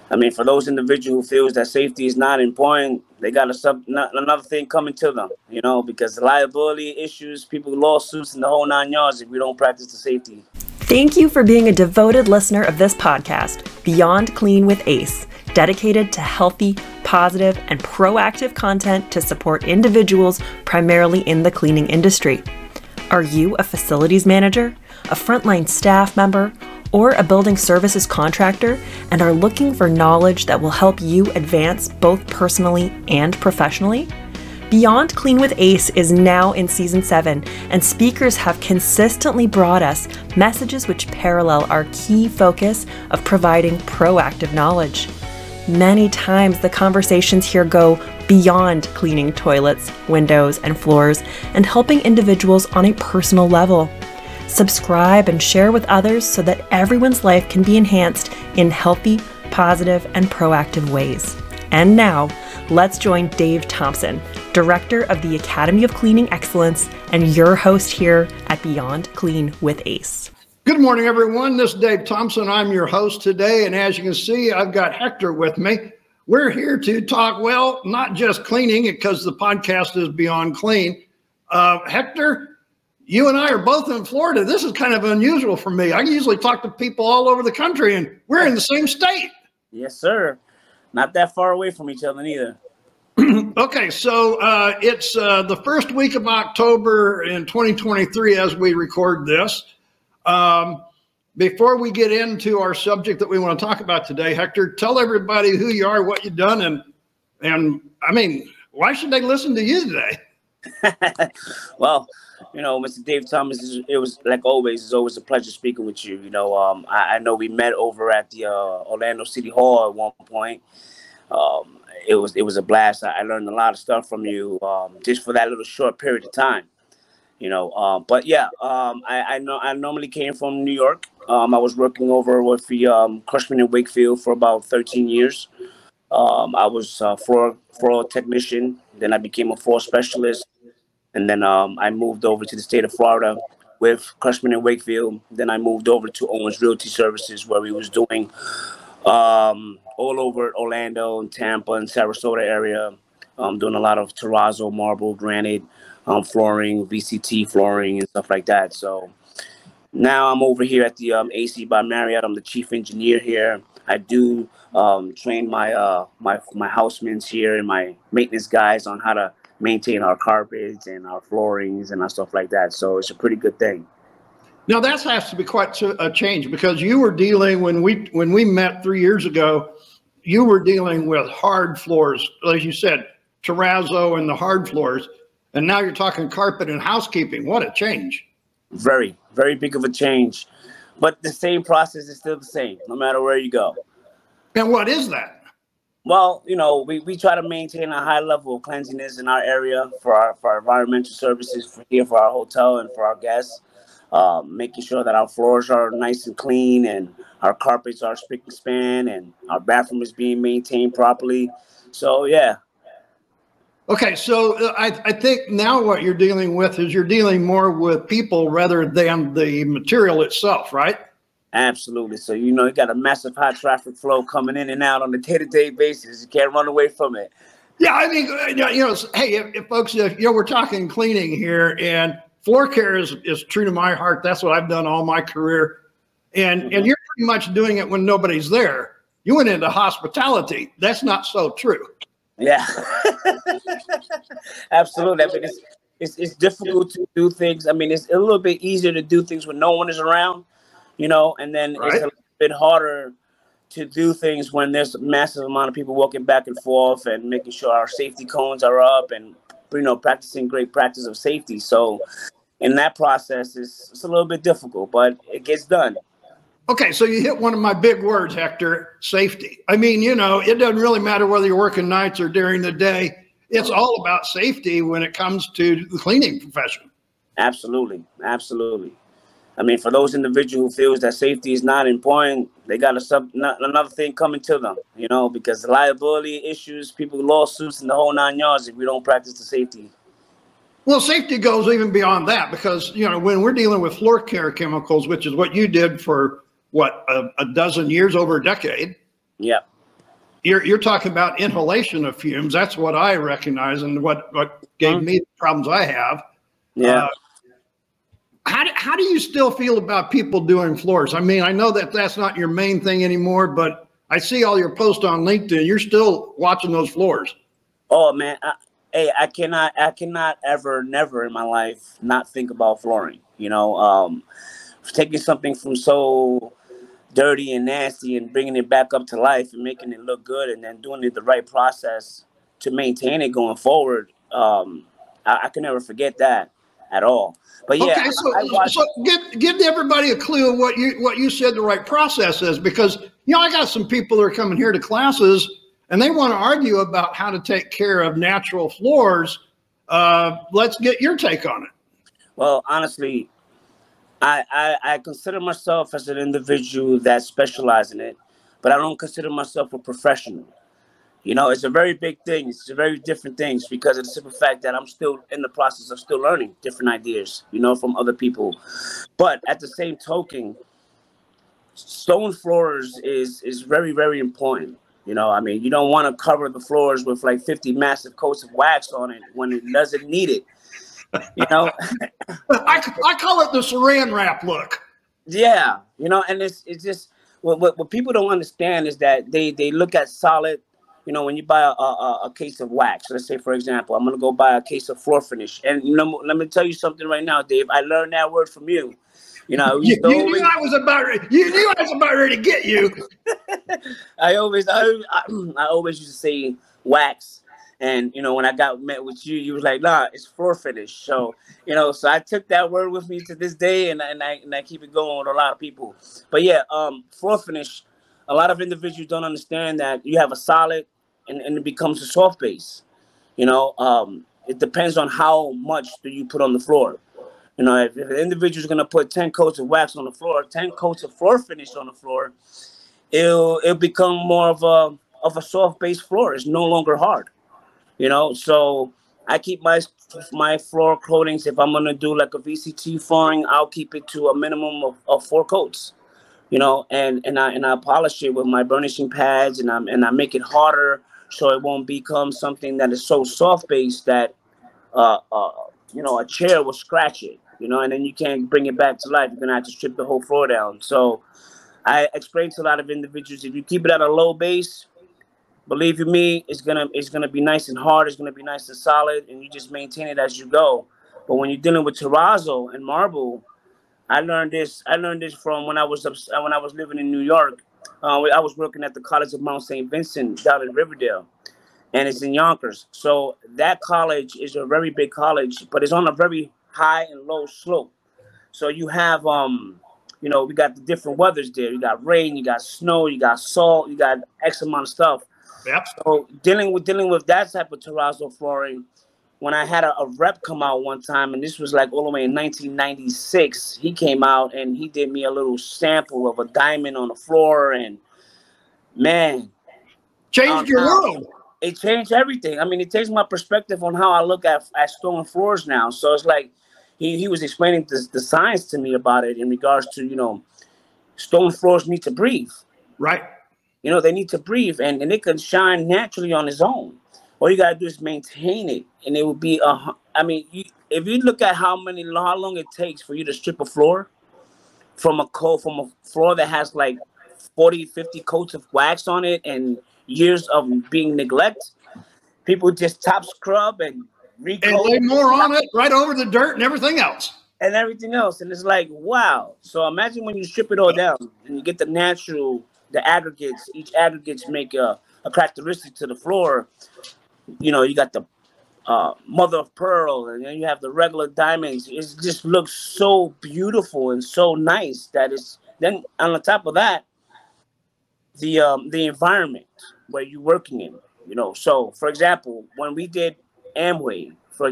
I mean, for those individuals who feels that safety is not important, they got another thing coming to them, because liability issues, people lawsuits, and the whole 9 yards if we don't practice the safety. Thank you for being a devoted listener of this podcast, Beyond Clean with ACE, dedicated to healthy, positive, and proactive content to support individuals primarily in the cleaning industry. Are you a facilities manager, a frontline staff member, or a building services contractor and are looking for knowledge that will help you advance both personally and professionally? Beyond Clean with ACE is now in Season 7, and speakers have consistently brought us messages which parallel our key focus of providing proactive knowledge. Many times the conversations here go beyond cleaning toilets, windows, and floors and helping individuals on a personal level. Subscribe and share with others so that everyone's life can be enhanced in healthy, positive, and proactive ways. And now, let's join Dave Thompson, Director of the Academy of Cleaning Excellence and your host here at Beyond Clean with ACE. Good morning, everyone. This is Dave Thompson. I'm your host today, and as you can see, I've got Hector with me. We're here to talk, well, not just cleaning, because the podcast is Beyond Clean. Hector, you and I are both in Florida. This is kind of unusual for me. I usually talk to people all over the country, and we're in the same state. Yes, sir. Not that far away from each other, neither. Okay, so it's the first week of October in 2023 as we record this. Before we get into our subject that we want to talk about today, Hector, tell everybody who you are, what you've done, and I mean, why should they listen to you today? Well, Mr. Dave Thomas, it was like always. It's always a pleasure speaking with you. I know we met over at the Orlando City Hall at one point. It was a blast. I learned a lot of stuff from you just for that little short period of time. But yeah, I normally came from New York. I was working over with the Cushman & Wakefield for about 13 years. I was a floor technician. Then I became a floor specialist. And then I moved over to the state of Florida with Cushman & Wakefield. Then I moved over to Owens Realty Services, where we was doing all over Orlando and Tampa and Sarasota area, doing a lot of terrazzo, marble, granite, flooring, VCT flooring, and stuff like that. So now I'm over here at the AC by Marriott. I'm the chief engineer here. I do train my my housemans here and my maintenance guys on how to maintain our carpets and our floorings and our stuff like that. So it's a pretty good thing. Now that has to be quite a change, because you were dealing, when we met 3 years ago, you were dealing with hard floors, as you said, terrazzo and the hard floors. And now you're talking carpet and housekeeping. What a change. Very, very big of a change. But the same process is still the same, no matter where you go. And what is that? Well, we try to maintain a high level of cleanliness in our area for our environmental services for our hotel and for our guests, making sure that our floors are nice and clean and our carpets are spick and span and our bathroom is being maintained properly. So, yeah. Okay, so I think now what you're dealing with is you're dealing more with people rather than the material itself, right? Absolutely. So, you got a massive high traffic flow coming in and out on a day-to-day basis. You can't run away from it. Yeah, I mean, hey, if folks, we're talking cleaning here, and floor care is true to my heart. That's what I've done all my career. And you're pretty much doing it when nobody's there. You went into hospitality. That's not so true. Yeah, absolutely. I mean, it's difficult to do things. I mean, it's a little bit easier to do things when no one is around, and then It's a little bit harder to do things when there's a massive amount of people walking back and forth and making sure our safety cones are up and, practicing great practice of safety. So in that process, it's a little bit difficult, but it gets done. Okay, so you hit one of my big words, Hector, safety. I mean, it doesn't really matter whether you're working nights or during the day. It's all about safety when it comes to the cleaning profession. Absolutely. Absolutely. I mean, for those individuals who feels that safety is not important, they got another thing coming to them, because liability issues, people lawsuits, and the whole 9 yards if we don't practice the safety. Well, safety goes even beyond that, because, when we're dealing with floor care chemicals, which is what you did for, a dozen years, over a decade. Yeah. you're talking about inhalation of fumes. That's what I recognize, and what gave me the problems I have. Yeah. How do you still feel about people doing floors? I mean, I know that that's not your main thing anymore, but I see all your posts on LinkedIn. You're still watching those floors. Oh man, I cannot ever, never in my life not think about flooring. Taking something from so dirty and nasty and bringing it back up to life and making it look good, and then doing it the right process to maintain it going forward. I can never forget that at all. But yeah, okay, so give everybody a clue of what you said the right process is, because I got some people that are coming here to classes and they want to argue about how to take care of natural floors. Let's get your take on it. Well, honestly, I consider myself as an individual that specializes in it, but I don't consider myself a professional. It's a very big thing. It's a very different things, because of the simple fact that I'm still in the process of still learning different ideas, from other people. But at the same token, stone floors is very, very important. I mean, you don't want to cover the floors with like 50 massive coats of wax on it when it doesn't need it. I call it the saran wrap look. Yeah, and it's just what people don't understand is that they look at solid. When you buy a case of wax, let's say, for example, I'm going to go buy a case of floor finish. And let me tell you something right now, Dave. I learned that word from you. You knew I was about ready to get you. I always used to say wax. And, when I met with you, you was like, nah, it's floor finish. So, so I took that word with me to this day, and I keep it going with a lot of people. But yeah, floor finish, a lot of individuals don't understand that you have a solid and it becomes a soft base. It depends on how much do you put on the floor. If an individual is going to put 10 coats of wax on the floor, 10 coats of floor finish on the floor, it'll become more of a soft base floor. It's no longer hard. So I keep my floor coatings. If I'm going to do like a VCT flooring, I'll keep it to a minimum of 4 coats. And I polish it with my burnishing pads, and I make it harder so it won't become something that is so soft based that a chair will scratch it, and then you can't bring it back to life. You're gonna have to strip the whole floor down. So I explain to a lot of individuals, if you keep it at a low base, believe you me, it's gonna be nice and hard. It's gonna be nice and solid, and you just maintain it as you go. But when you're dealing with terrazzo and marble, I learned this from when I was living in New York. I was working at the College of Mount St. Vincent down in Riverdale, and it's in Yonkers. So that college is a very big college, but it's on a very high and low slope. So you have we got the different weathers there. You got rain, you got snow, you got salt, you got X amount of stuff. Yep. So dealing with that type of terrazzo flooring, when I had a rep come out one time, and this was like all the way in 1996, he came out and he did me a little sample of a diamond on the floor, and man, changed your world. It changed everything. I mean, it changed my perspective on how I look at stone floors now. So it's like he was explaining the science to me about it in regards to, stone floors need to breathe. Right. They need to breathe, and it can shine naturally on its own. All you gotta do is maintain it, and it will be if you look at how long it takes for you to strip a floor from a floor that has like 40, 50 coats of wax on it and years of being neglected, people just top scrub and recoat and lay more on it right over the dirt and everything else. And it's like, wow. So imagine when you strip it all down and you get the aggregates. Each aggregates make a characteristic to the floor. You got the mother of pearl, and then you have the regular diamonds. It just looks so beautiful and so nice that it's then on the top of that, the environment where you're working in. So for example, when we did Amway,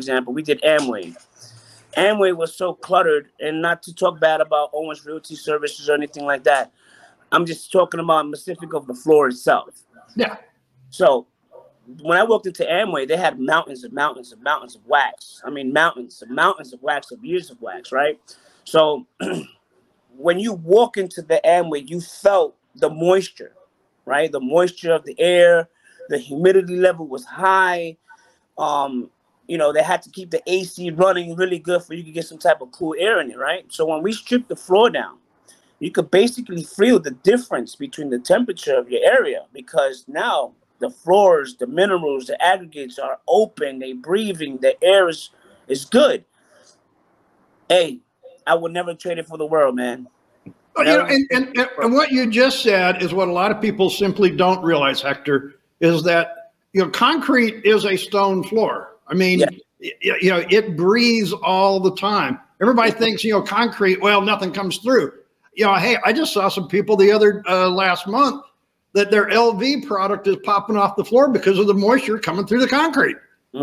Amway was so cluttered, and not to talk bad about Owens Realty Services or anything like that. I'm just talking about specific of the floor itself. Yeah. So when I walked into Amway, they had mountains of wax. I mean, mountains of wax, of years of wax, right? So when you walk into the Amway, you felt the moisture. right? The moisture of the air, the humidity level was high. They had to keep the AC running really good for you to get some type of cool air in it, right? So when we stripped the floor down, you could basically feel the difference between the temperature of your area, because now the floors, the minerals, the aggregates are open, they breathing, the air is good. Hey, I would never trade it for the world, man. And what you just said is what a lot of people simply don't realize, Hector, is that concrete is a stone floor. I mean, it breathes all the time. Everybody thinks concrete. Well, nothing comes through. Hey, I just saw some people the other last month that their LV product is popping off the floor because of the moisture coming through the concrete.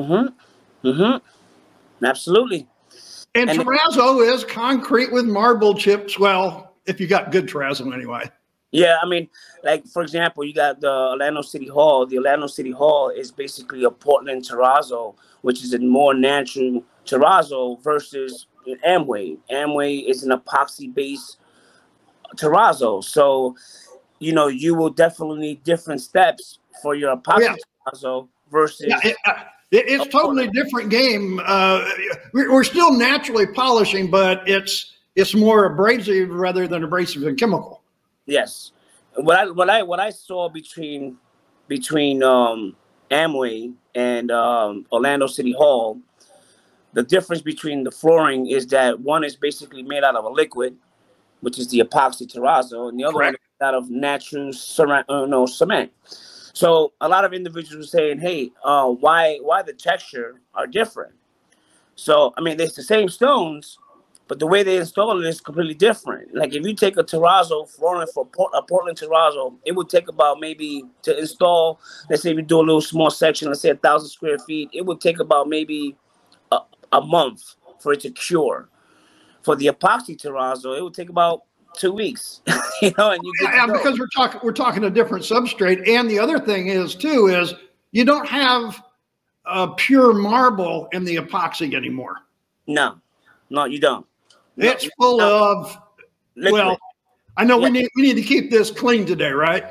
Absolutely. And terrazzo is concrete with marble chips. Well, if you got good terrazzo anyway. Yeah, I mean, like, for example, you got the Orlando City Hall. The Orlando City Hall is basically a Portland terrazzo, which is a more natural terrazzo versus Amway. Amway is an epoxy-based terrazzo. So, you will definitely need different steps for your epoxy terrazzo versus... It's totally different game. We're still naturally polishing, but it's more abrasive rather than abrasive and chemical. Yes, what I saw between Amway and Orlando City Hall, the difference between the flooring is that one is basically made out of a liquid, which is the epoxy terrazzo, and the other one is out of natural cement. So a lot of individuals are saying, "Hey, why the texture are different?" So I mean, it's the same stones, but the way they install it is completely different. Like if you take a terrazzo flooring for a Portland terrazzo, it would take about maybe to install. Let's say we do a little small section, let's say 1,000 square feet. It would take about maybe a month for it to cure. For the epoxy terrazzo, it would take about 2 weeks. And you get because we're talking a different substrate, and the other thing is you don't have pure marble in the epoxy anymore. No, you don't. It's full of liquid. Well, I know we need to keep this clean today, right?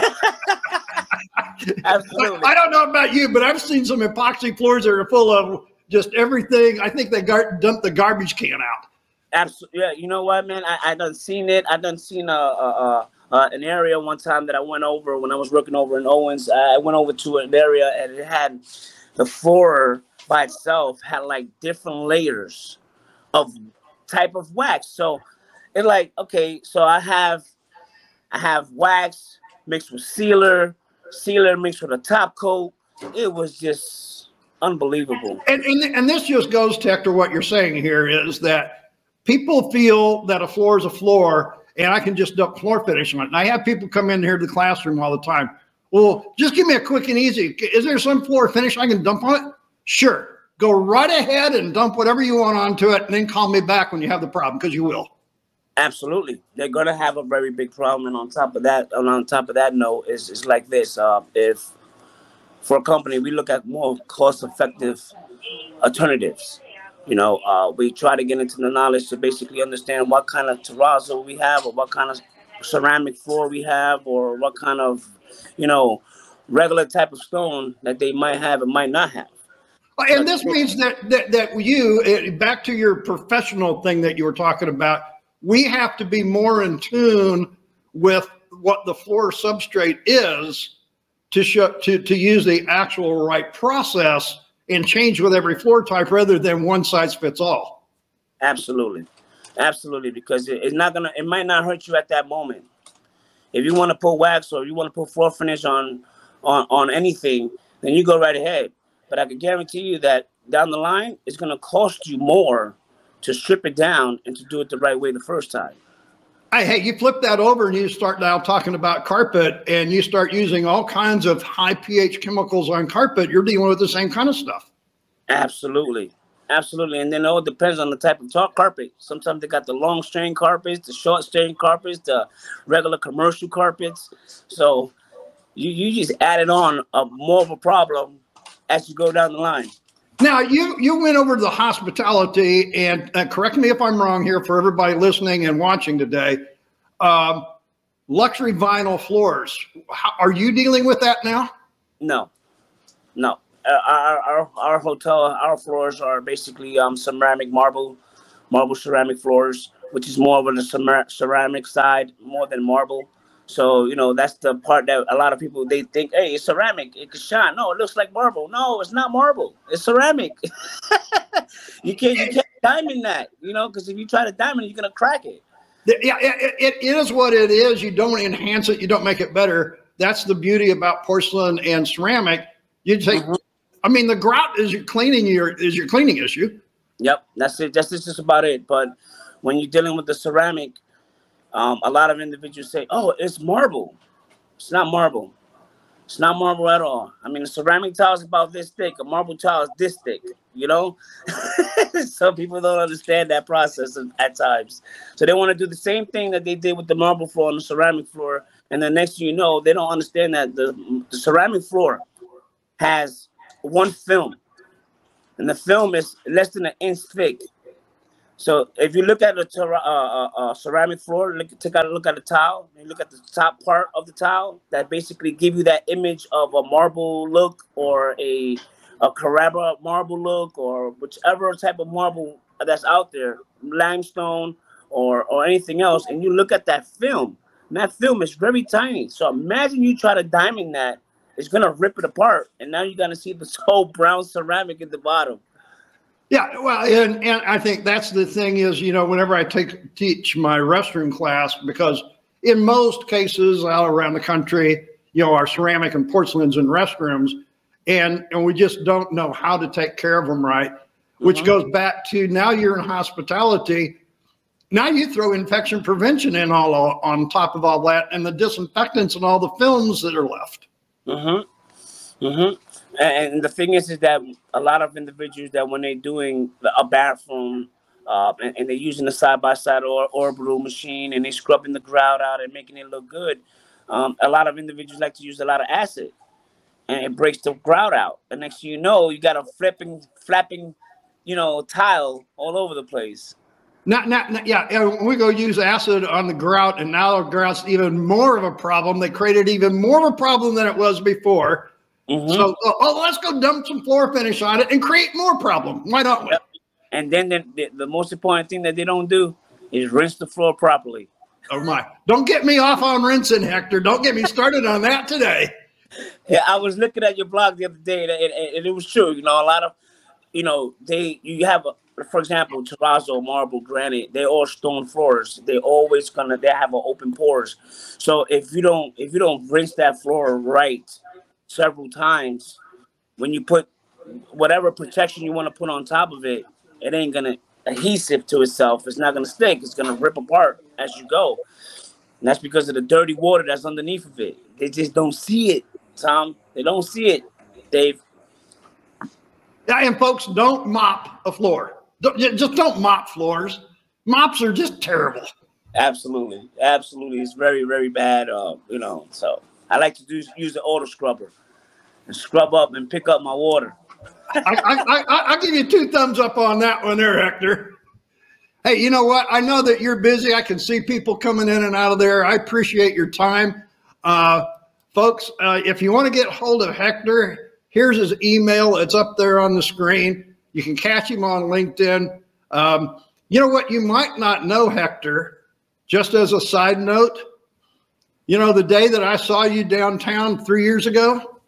Absolutely. I don't know about you, but I've seen some epoxy floors that are full of just everything. I think they dumped the garbage can out. Absolutely. Yeah, you know what, man? I done seen it. I done seen an area one time that I went over when I was working over in Owens. I went over to an area and it had the floor by itself had like different layers of type of wax. So it's like, okay, so I have wax mixed with sealer mixed with a top coat. It was just unbelievable. And this just goes to Hector, what you're saying here is that people feel that a floor is a floor and I can just dump floor finish on it. And I have people come in here to the classroom all the time. Well, just give me a quick and easy. Is there some floor finish I can dump on it? Sure. Go right ahead and dump whatever you want onto it and then call me back when you have the problem, because you will. Absolutely. They're going to have a very big problem. And on top of that note, is like this. If for a company, we look at more cost-effective alternatives. We try to get into the knowledge to basically understand what kind of terrazzo we have, or what kind of ceramic floor we have, or what kind of, regular type of stone that they might have and might not have. And this means that you, back to your professional thing that you were talking about, we have to be more in tune with what the floor substrate is to use the actual right process and change with every floor type rather than one size fits all. Absolutely, because it might not hurt you at that moment. If you want to put wax or you want to put floor finish on anything, then you go right ahead. But I can guarantee you that down the line, it's going to cost you more to strip it down and to do it the right way the first time. Hey, you flip that over and you start now talking about carpet, and you start using all kinds of high pH chemicals on carpet, you're dealing with the same kind of stuff. Absolutely. And then it all depends on the type of carpet. Sometimes they got the long strain carpets, the short strain carpets, the regular commercial carpets. So you just added on more of a problem as you go down the line. Now, you went over to the hospitality, and correct me if I'm wrong here for everybody listening and watching today. luxury vinyl floors. Are you dealing with that now? No. Our hotel, our floors are basically ceramic marble ceramic floors, which is more of the ceramic side more than marble. So, you know, that's the part that a lot of people, they think, hey, it's ceramic, it can shine. No, it looks like marble. No, it's not marble. It's ceramic. You can't diamond that, you know, because if you try to diamond it, you're gonna crack it. Yeah, it is what it is. You don't enhance it. You don't make it better. That's the beauty about porcelain and ceramic. You take, I mean, the grout is your cleaning issue. Yep, that's it. That's just about it. But when you're dealing with the ceramic, a lot of individuals say, "Oh, it's marble." It's not marble. It's not marble at all. I mean, a ceramic tile is about this thick. A marble tile is this thick. You know, some people don't understand that process at times. So they want to do the same thing that they did with the marble floor and the ceramic floor, and the next thing you know, they don't understand that the ceramic floor has one film, and the film is less than an inch thick. So if you look at the ceramic floor, take a look at the tile, and look at the top part of the tile, that basically give you that image of a marble look or a Carrara marble look or whichever type of marble that's out there, limestone or anything else, and you look at that film, and that film is very tiny. So imagine you try to diamond that, it's gonna rip it apart, and now you're gonna see this whole brown ceramic at the bottom. Yeah, well, and I think that's the thing is, you know, whenever I teach my restroom class, because in most cases out around the country, you know, our ceramic and porcelains in restrooms, and we just don't know how to take care of them right, which goes back to now you're in hospitality. Now you throw infection prevention in all on top of all that, and the disinfectants and all the films that are left. And the thing is that a lot of individuals that when they're doing a bathroom and they're using a side-by-side or orbital machine and they're scrubbing the grout out and making it look good, a lot of individuals like to use a lot of acid and it breaks the grout out. And next thing you know, you got a flapping, you know, tile all over the place. Yeah, we go use acid on the grout, and now the grout's even more of a problem. They created even more of a problem than it was before. So, let's go dump some floor finish on it and create more problem. Why don't we? Yep. And then the most important thing that they don't do is rinse the floor properly. Oh my! Don't get me off on rinsing, Hector. Don't get me started on that today. Yeah, I was looking at your blog the other day, and it was true. You know, a lot of, you know, you have for example, terrazzo, marble, granite. They're all stone floors. They have an open pores. So if you don't rinse that floor right several times, when you put whatever protection you want to put on top of it, it ain't gonna adhesive to itself. It's not gonna stick. It's gonna rip apart as you go. And that's because of the dirty water that's underneath of it. They just don't see it, Tom. They don't see it, Dave. Yeah, and folks, don't mop a floor. Just don't mop floors. Mops are just terrible. Absolutely. It's very, very bad. You know, so I like to use the auto scrubber and scrub up and pick up my water. I'll give you 2 thumbs up on that one there, Hector. Hey, you know what? I know that you're busy. I can see people coming in and out of there. I appreciate your time. Folks, if you want to get hold of Hector, here's his email. It's up there on the screen. You can catch him on LinkedIn. You know what? You might not know Hector. Just as a side note, you know, the day that I saw you downtown 3 years ago,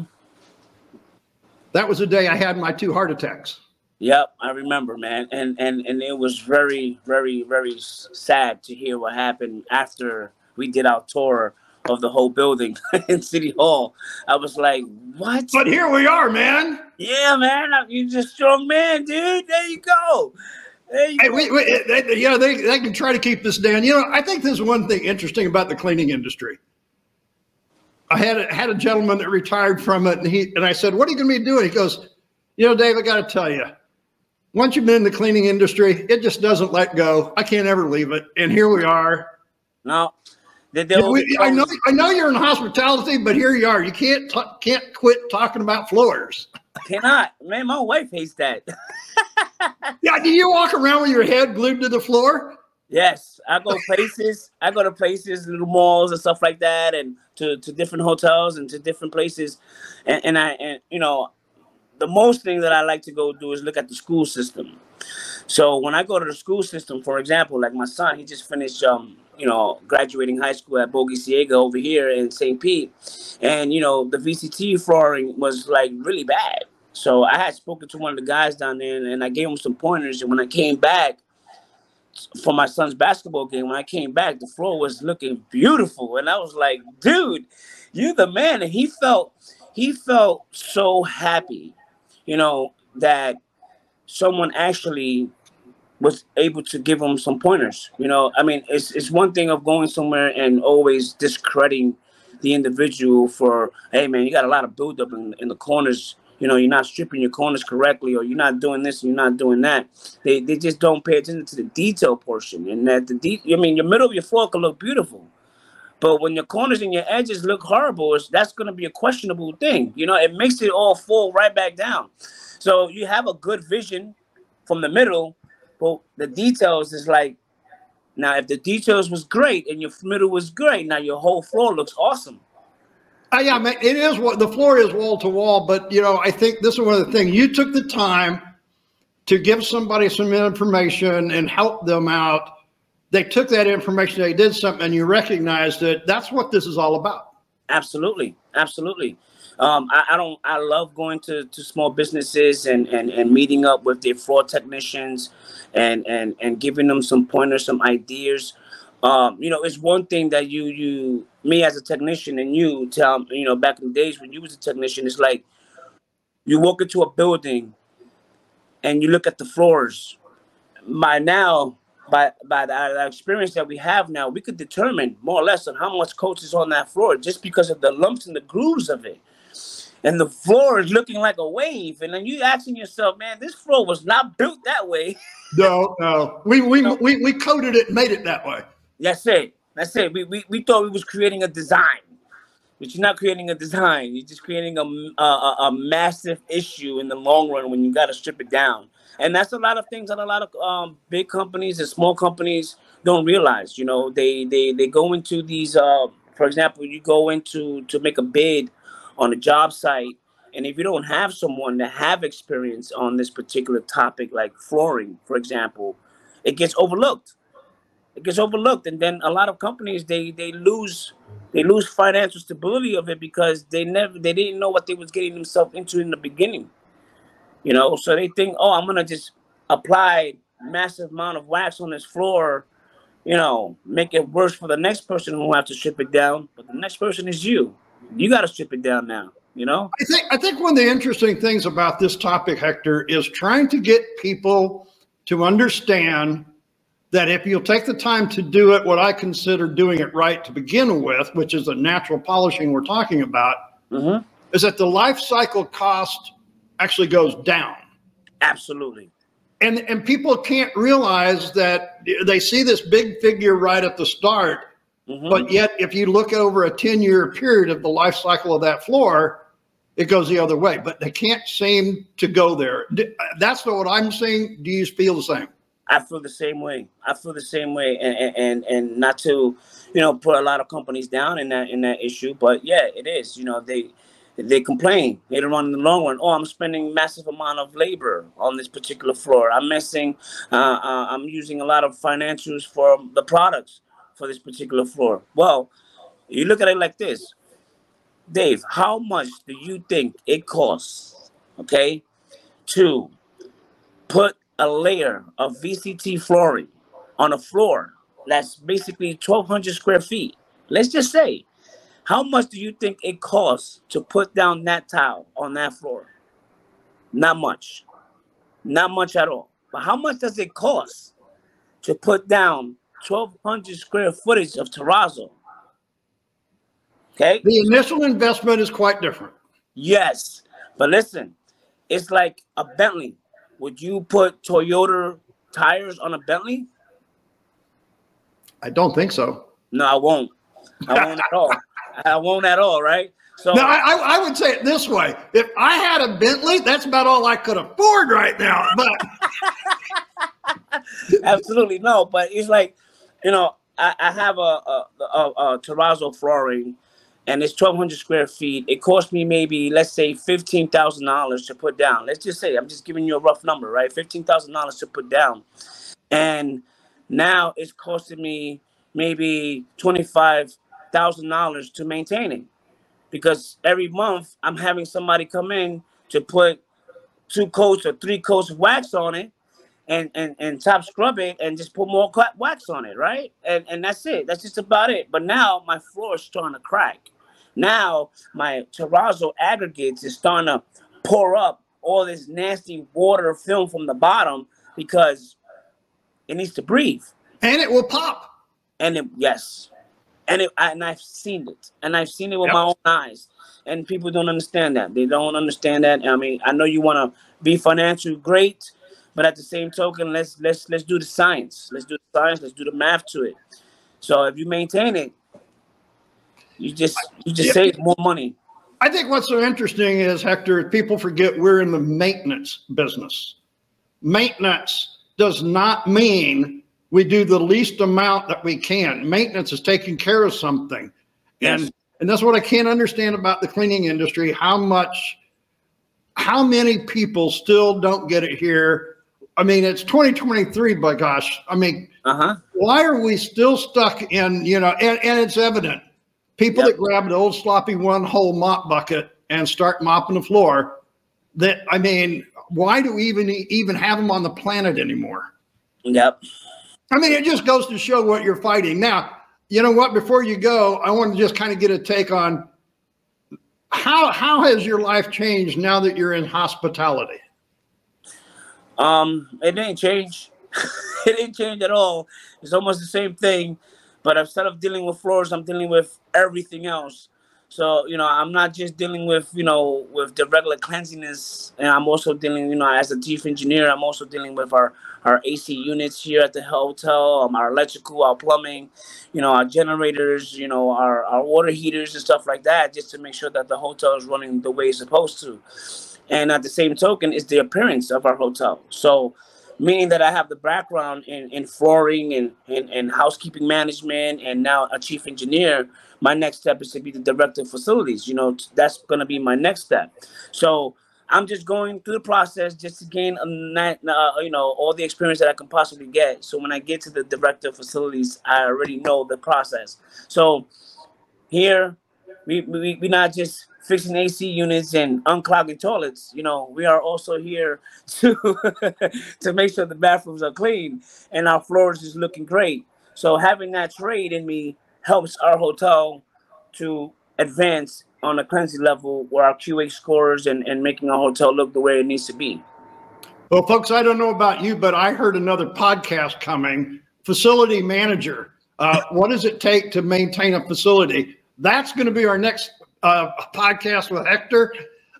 that was the day I had my 2 heart attacks. Yep, I remember, man. And it was very, very, very sad to hear what happened after we did our tour of the whole building in City Hall. I was like, what? But here we are, man. Yeah, man. You're just a strong man, dude. There you go. Hey, they can try to keep this down. You know, I think there's one thing interesting about the cleaning industry. I had a gentleman that retired from it, and I said, what are you going to be doing? He goes, you know, Dave, I got to tell you, once you've been in the cleaning industry, it just doesn't let go. I can't ever leave it. And here we are. No. I know you're in hospitality, but here you are. You can't quit talking about floors. Cannot, man. My wife hates that. Yeah, do you walk around with your head glued to the floor? Yes, I go places. I go to places, little malls and stuff like that, and to different hotels and to different places, and the most thing that I like to go do is look at the school system. So when I go to the school system, for example, like my son, he just finished, graduating high school at Bogue Ciega over here in St. Pete, and the VCT flooring was like really bad. So I had spoken to one of the guys down there, and I gave him some pointers. And when I came back for my son's basketball game, when I came back, the floor was looking beautiful, and I was like, "Dude, you're the man." And he felt so happy, that someone actually was able to give him some pointers. I mean, it's one thing of going somewhere and always discrediting the individual for, hey man, you got a lot of buildup in the corners. You're not stripping your corners correctly, or you're not doing this and you're not doing that. They just don't pay attention to the detail portion. And that your middle of your floor can look beautiful, but when your corners and your edges look horrible, that's going to be a questionable thing. It makes it all fall right back down. So you have a good vision from the middle, but the details is like, now if the details was great and your middle was great, now your whole floor looks awesome. Yeah, man, it is what the floor is wall to wall, but I think this is one of the things. You took the time to give somebody some information and help them out. They took that information, they did something, and you recognized it. That's what this is all about. Absolutely. I love going to small businesses and meeting up with their floor technicians and giving them some pointers, some ideas. It's one thing that me as a technician, and you tell, back in the days when you was a technician, it's like you walk into a building and you look at the floors. By the experience that we have now, we could determine more or less on how much coat is on that floor just because of the lumps and the grooves of it. And the floor is looking like a wave. And then you asking yourself, man, this floor was not built that way. No. We coded it and made it that way. That's it. We thought we was creating a design, but you're not creating a design. You're just creating a massive issue in the long run when you got to strip it down. And that's a lot of things that a lot of big companies and small companies don't realize. They go into these, for example, you go into to make a bid on a job site, and if you don't have someone that have experience on this particular topic, like flooring, for example, it gets overlooked. And then a lot of companies they lose financial stability of it because they didn't know what they was getting themselves into in the beginning. So they think, oh, I'm gonna just apply massive amount of wax on this floor, make it worse for the next person who have to strip it down. But the next person is you. You got to strip it down now. I think one of the interesting things about this topic, Hector, is trying to get people to understand that if you'll take the time to do it, what I consider doing it right to begin with, which is the natural polishing we're talking about, is that the life cycle cost actually goes down. Absolutely. And people can't realize that they see this big figure right at the start, but yet if you look over a 10-year period of the life cycle of that floor, it goes the other way. But they can't seem to go there. That's not what I'm saying. Do you feel the same? I feel the same way. And not to, put a lot of companies down in that issue, but yeah, it is. They complain later on in the long run. Oh, I'm spending massive amount of labor on this particular floor. I'm using a lot of financials for the products for this particular floor. Well, you look at it like this, Dave. How much do you think it costs? Okay, to put a layer of VCT flooring on a floor that's basically 1,200 square feet. Let's just say, how much do you think it costs to put down that tile on that floor? Not much. Not much at all. But how much does it cost to put down 1,200 square footage of terrazzo? Okay? The initial investment is quite different. Yes. But listen, it's like a Bentley. Would you put Toyota tires on a Bentley? I don't think so. No, I won't. I won't at all. I won't at all, right? So no, I would say it this way. If I had a Bentley, that's about all I could afford right now. But absolutely no. But it's like I have a terrazzo flooring, and it's 1,200 square feet. It cost me maybe, let's say, $15,000 to put down. Let's just say, I'm just giving you a rough number, right? $15,000 to put down, and now it's costing me maybe $25,000 to maintain it, because every month I'm having somebody come in to put 2 coats or 3 coats of wax on it, and top scrub it and just put more wax on it, right? And that's it. That's just about it. But now my floor is starting to crack. Now my terrazzo aggregates is starting to pour up all this nasty water film from the bottom because it needs to breathe. And it will pop. Yes. And I've seen it. And I've seen it with my own eyes. And people don't understand that. They don't understand that. I mean, I know you want to be financially great, but at the same token, let's do the science. Let's do the science. Let's do the math to it. So if you maintain it, you just save more money. I think what's so interesting is, Hector, people forget we're in the maintenance business. Maintenance does not mean we do the least amount that we can. Maintenance is taking care of something. Yes. And that's what I can't understand about the cleaning industry, how many people still don't get it here. I mean, it's 2023, by gosh. I mean, why are we still stuck in, and it's evident. People that grab an old sloppy one-hole mop bucket and start mopping the floor, why do we even have them on the planet anymore? Yep. I mean, it just goes to show what you're fighting. Now, you know what? Before you go, I want to just kind of get a take on how has your life changed now that you're in hospitality? It didn't change. It didn't change at all. It's almost the same thing, but instead of dealing with floors, I'm dealing with everything else. So, I'm not just dealing with, with the regular cleanliness, and I'm also dealing, as a chief engineer, I'm also dealing with our AC units here at the hotel, our electrical, our plumbing, our generators, our water heaters and stuff like that, just to make sure that the hotel is running the way it's supposed to. And at the same token is the appearance of our hotel. So, meaning that I have the background in flooring and housekeeping management, and now a chief engineer, my next step is to be the director of facilities. That's going to be my next step. So I'm just going through the process just to gain, all the experience that I can possibly get. So when I get to the director of facilities, I already know the process. So here, we're not just fixing AC units and unclogging toilets. We are also here to to make sure the bathrooms are clean and our floors is looking great. So having that trade in me helps our hotel to advance on a cleansing level where our QA scores and making our hotel look the way it needs to be. Well, folks, I don't know about you, but I heard another podcast coming, Facility Manager. What does it take to maintain a facility? That's going to be our next podcast with Hector.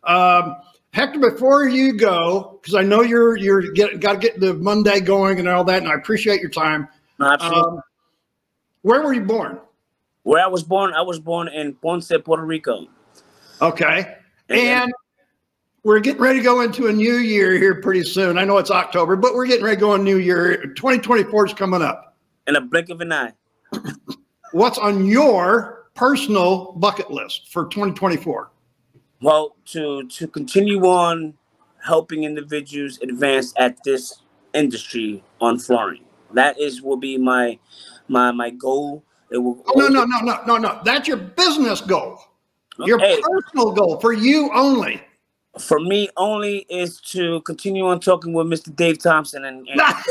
Hector, before you go, because I know you're got to get the Monday going and all that, and I appreciate your time. Absolutely. Where were you born? Where I was born in Ponce, Puerto Rico. Okay. And we're getting ready to go into a new year here pretty soon. I know it's October, but we're getting ready to go on new year. 2024 is coming up. In a blink of an eye. What's on your personal bucket list for 2024? Well, to continue on helping individuals advance at this industry on flooring. That will be my goal. It will. Oh, no. That's your business goal. Your personal goal for you only. For me only is to continue on talking with Mr. Dave Thompson and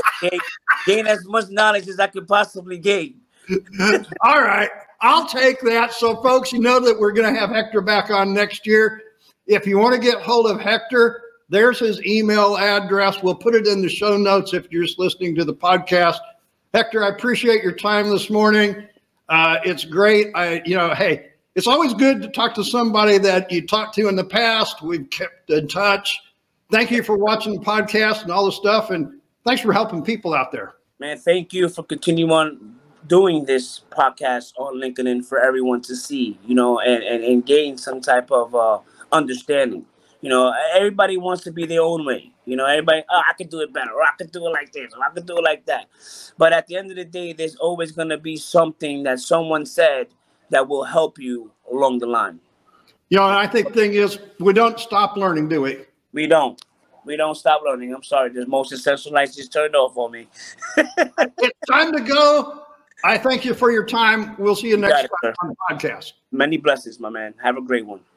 gain as much knowledge as I could possibly gain. All right. I'll take that. So, folks, you know that we're going to have Hector back on next year. If you want to get hold of Hector, there's his email address. We'll put it in the show notes if you're just listening to the podcast. Hector, I appreciate your time this morning. It's great. Hey, it's always good to talk to somebody that you talked to in the past. We've kept in touch. Thank you for watching the podcast and all the stuff. And thanks for helping people out there. Man, thank you for continuing on doing this podcast on LinkedIn for everyone to see, and gain some type of understanding. You know, everybody wants to be their own way. You know, everybody, oh, I could do it better, or I could do it like this, or I could do it like that. But at the end of the day, there's always going to be something that someone said that will help you along the line. You know, and I think the thing is, we don't stop learning, do we? We don't. We don't stop learning. I'm sorry. The most essential lights just turned off on me. It's time to go. I thank you for your time. We'll see you next time on the podcast. Many blessings, my man. Have a great one.